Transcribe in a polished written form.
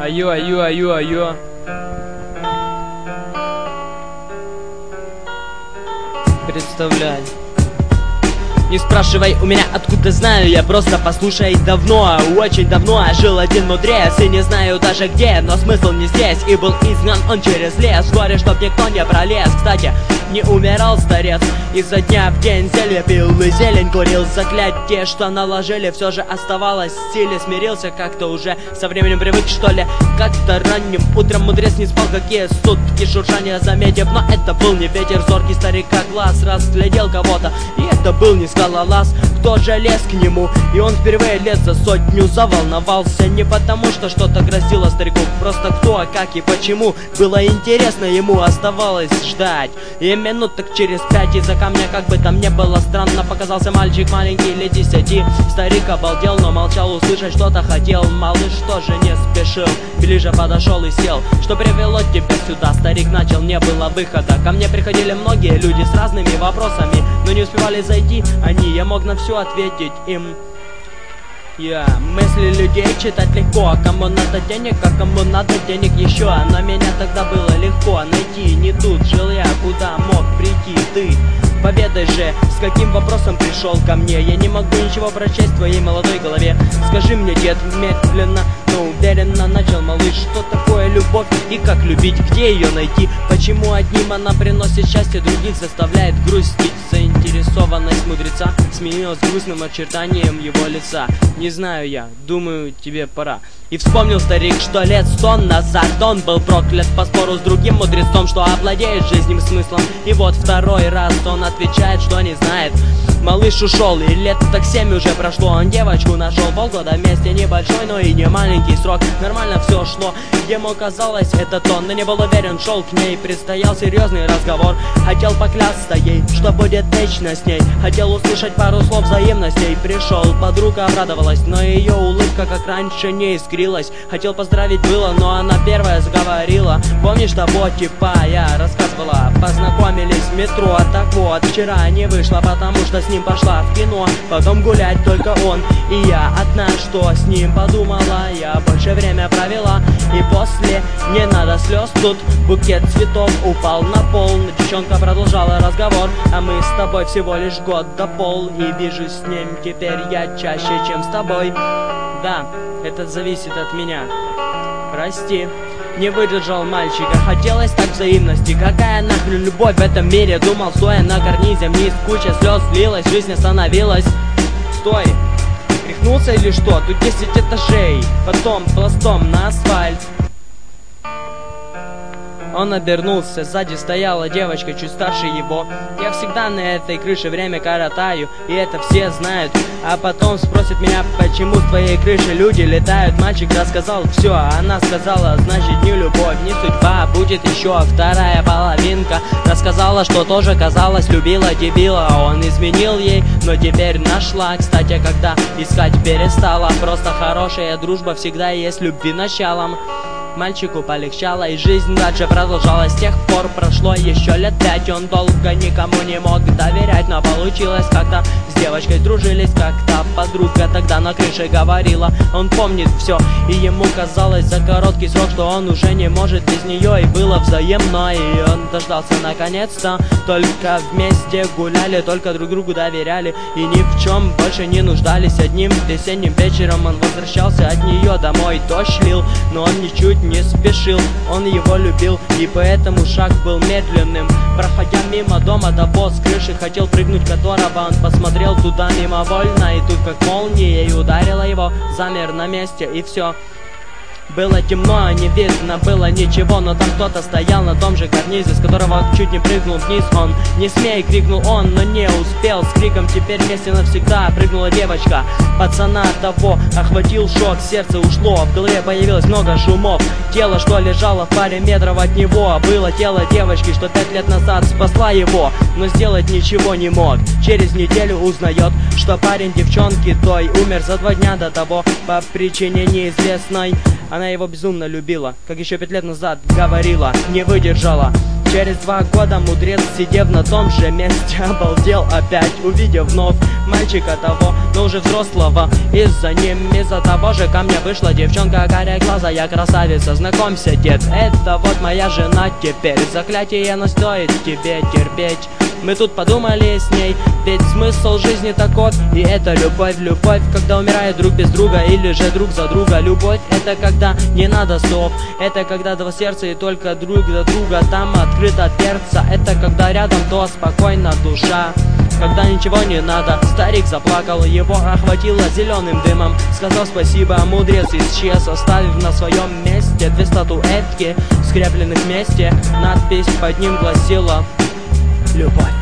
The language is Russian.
Айо, айо, айо, айо. Представляй. Не спрашивай у меня, откуда знаю, я просто послушай давно, очень давно жил один мудрец, и не знаю даже где, но смысл не здесь, и был изгнан он через лес, горе, чтоб никто не пролез. Кстати, не умирал старец, изо дня в день зелье пил и зелень курил, заклятие, что наложили, все же оставалось в силе, смирился как-то уже, со временем привык, что ли. Как-то ранним утром мудрец не спал, какие сутки, шуршание заметив, но это был не ветер, зоркий старик как глаз, разглядел кого-то, и это был не скалолаз. Кто же лез к нему, и он впервые лет за 100 заволновался, не потому что что-то грозило старику, просто кто, как и почему, было интересно ему, оставалось ждать. И минуток через 5 из-за камня, как бы там ни было странно, показался мальчик маленький лет 10. Старик обалдел, но молчал, услышать что-то хотел. Малыш тоже не спешил, ближе подошел и сел. Что привело тебя сюда? Старик начал, не было выхода. Ко мне приходили многие люди с разными вопросами, но не успевали зайти они, я мог на все ответить им. Мысли людей читать легко, кому надо денег, а кому надо денег еще. Но меня тогда было легко найти, не тут жил я, куда мог прийти ты. Поведай же, с каким вопросом пришел ко мне, я не могу ничего прочесть в твоей молодой голове. Скажи мне, дед, медленно, но уверенно начал малыш, что такое любовь и как любить, где ее найти, почему одним она приносит счастье, других заставляет грустить. Заинтересованность мудреца сменилась грустным очертанием его лица. Не знаю я, думаю, тебе пора. И вспомнил старик, что лет 100 назад он был проклят по спору с другим мудрецом, что овладеет жизненным смыслом. И вот второй раз он отвечает, что не знает. Малыш ушел, и лет так 7 уже прошло. Он девочку нашел, полгода вместе, небольшой, но и не маленький срок. Нормально все шло, ему казалось этот он, но не был уверен, шел к ней. Предстоял серьезный разговор, хотел поклясться ей, что будет вечно с ней. Хотел услышать пару слов взаимностей. Пришел, подруга обрадовалась, но ее улыбка как раньше не искрилась. Хотел поздравить было, но она первая заговорила. Помнишь того типа, я рассказывала, познакомились в метро. Так вот, вчера не вышла, потому что с ним пошла в кино, потом гулять только он и я одна. Что с ним подумала, я больше время провела. И после не надо слез, тут букет цветов упал на пол. Девчонка продолжала разговор, а мы с тобой всего лишь год до пол. И вижу с ним теперь я чаще, чем с тобой. Да, это зависит от меня. Прости. Не выдержал мальчика, хотелось так взаимности. Какая нахрен любовь в этом мире? Думал, стоя на карнизе вниз, куча слез лилась, жизнь остановилась. Стой, рехнулся или что? Тут 10 этажей, потом пластом на асфальт. Он обернулся, сзади стояла девочка, чуть старше его. Я всегда на этой крыше время коротаю, и это все знают. А потом спросит меня, почему с твоей крыши люди летают. Мальчик рассказал все, а она сказала, значит не любовь, не судьба, будет еще вторая половинка. Рассказала, что тоже казалось, любила дебила, а он изменил ей, но теперь нашла. Кстати, когда искать перестала, просто хорошая дружба всегда есть любви началом. Мальчику полегчало, и жизнь дальше продолжалась. С тех пор прошло еще лет 5. Он долго никому не мог доверять, но получилось как-то. С девочкой дружились как-то. Подруга тогда на крыше говорила, он помнит все, и ему казалось за короткий срок, что он уже не может без нее. И было взаимно, и он дождался наконец-то. Только вместе гуляли, только друг другу доверяли, и ни в чем больше не нуждались. Одним весенним вечером он возвращался от нее домой. Дождь лил, но он ничуть не спешил, он его любил, и поэтому шаг был медленным. Проходя мимо дома того с крыши, хотел прыгнуть которого, он посмотрел туда мимовольно, и тут как молнией ударила его, замер на месте, и все. Было темно, не видно было ничего, но там кто-то стоял на том же карнизе, с которого чуть не прыгнул вниз он. «Не смей!» — крикнул он, но не успел. С криком «Теперь вместе навсегда!» прыгнула девочка. Пацана того охватил шок, сердце ушло, в голове появилось много шумов. Тело, что лежало в паре метров от него, было тело девочки, что 5 лет назад спасла его, но сделать ничего не мог. Через неделю узнает, что парень девчонки той умер за 2 дня до того по причине неизвестной. Она его безумно любила, как еще 5 лет назад говорила, не выдержала. Через 2 года мудрец, сидев на том же месте, обалдел опять, увидев вновь мальчика того, но уже взрослого. Из-за того же ко мне вышла девчонка карая глаза, я красавица, знакомься, дед, это вот моя жена теперь. Заклятие, но стоит тебе терпеть. Мы тут подумали с ней, ведь смысл жизни таков, и это любовь, любовь, когда умирают друг без друга или же друг за друга. Любовь — это когда не надо слов, это когда два сердца и только друг для друга там открыто перца. Это когда рядом, то спокойно душа, когда ничего не надо. Старик заплакал, его охватило зеленым дымом. Сказал спасибо, мудрец исчез, оставив на своем месте две статуэтки, скрепленных вместе. Надпись под ним гласила: любовь.